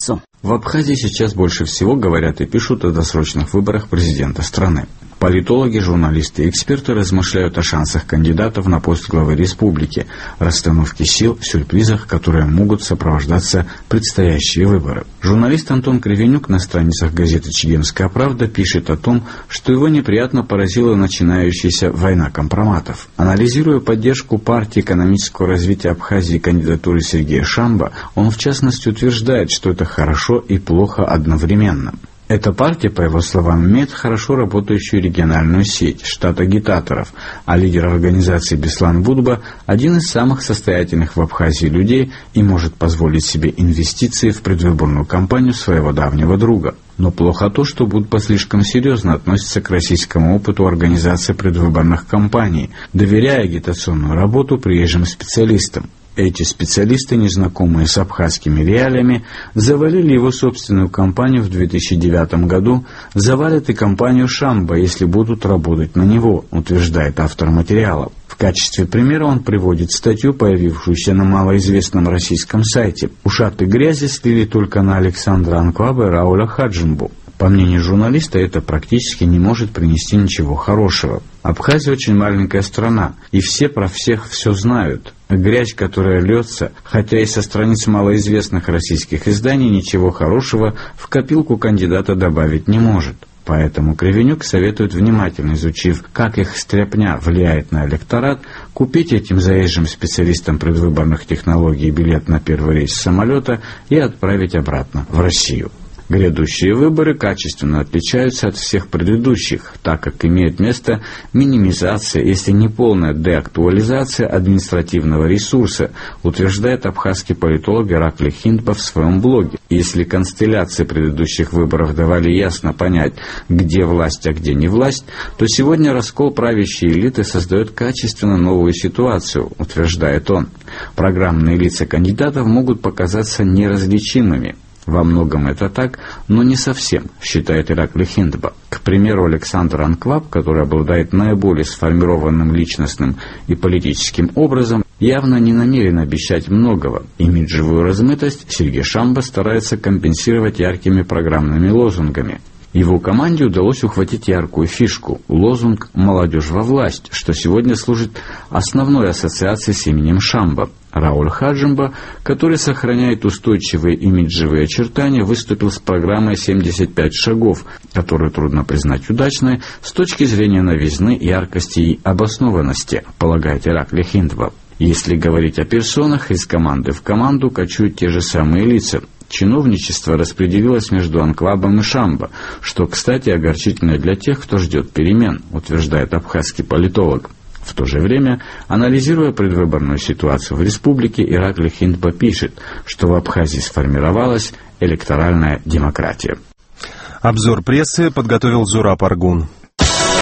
столицу. В Абхазии сейчас больше всего говорят и пишут о досрочных выборах президента страны. Политологи, журналисты и эксперты размышляют о шансах кандидатов на пост главы республики, расстановке сил, сюрпризах, которые могут сопровождаться предстоящие выборы. Журналист Антон Кривенюк на страницах газеты «Чегемская правда» пишет о том, что его неприятно поразила начинающаяся война компроматов. Анализируя поддержку партии экономического развития Абхазии кандидатуры Сергея Шамба, он в частности утверждает, что это хорошо и плохо одновременно. Эта партия, по его словам, имеет хорошо работающую региональную сеть, штат агитаторов, а лидер организации Беслан Будба – один из самых состоятельных в Абхазии людей и может позволить себе инвестиции в предвыборную кампанию своего давнего друга. Но плохо то, что Будба слишком серьезно относится к российскому опыту организации предвыборных кампаний, доверяя агитационную работу приезжим специалистам. Эти специалисты, незнакомые с абхазскими реалиями, завалили его собственную кампанию в 2009 году, завалят и кампанию Шамба, если будут работать на него, утверждает автор материала. В качестве примера он приводит статью, появившуюся на малоизвестном российском сайте. Ушаты грязи слили только на Александра Анкваба и Рауля Хаджимбу. По мнению журналиста, это практически не может принести ничего хорошего. Абхазия очень маленькая страна, и все про всех все знают. Грязь, которая льется, хотя и со страниц малоизвестных российских изданий, ничего хорошего в копилку кандидата добавить не может. Поэтому Кривенюк советует, внимательно изучив, как их стряпня влияет на электорат, купить этим заезжим специалистам предвыборных технологий билет на первый рейс самолета и отправить обратно в Россию. Грядущие выборы качественно отличаются от всех предыдущих, так как имеет место минимизация, если не полная деактуализация административного ресурса, утверждает абхазский политолог Иракли Хиндба в своем блоге. Если констелляции предыдущих выборов давали ясно понять, где власть, а где не власть, то сегодня раскол правящей элиты создает качественно новую ситуацию, утверждает он. Программные лица кандидатов могут показаться неразличимыми. Во многом это так, но не совсем, считает Иракли Хиндба. К примеру, Александр Анкваб, который обладает наиболее сформированным личностным и политическим образом, явно не намерен обещать многого. Имиджевую размытость Сергей Шамба старается компенсировать яркими программными лозунгами. Его команде удалось ухватить яркую фишку – лозунг «Молодежь во власть», что сегодня служит основной ассоциацией с именем Шамба. Рауль Хаджимба, который сохраняет устойчивые имиджевые очертания, выступил с программой «75 шагов», которую трудно признать удачной с точки зрения новизны, яркости и обоснованности, полагает Иракли Хиндба. Если говорить о персонах, из команды в команду кочуют те же самые лица. Чиновничество распределилось между Анквабом и Шамба, что, кстати, огорчительно для тех, кто ждет перемен, утверждает абхазский политолог. В то же время, анализируя предвыборную ситуацию в республике, Иракли Хиндба пишет, что в Абхазии сформировалась электоральная демократия. Обзор прессы подготовил Зураб Аргун.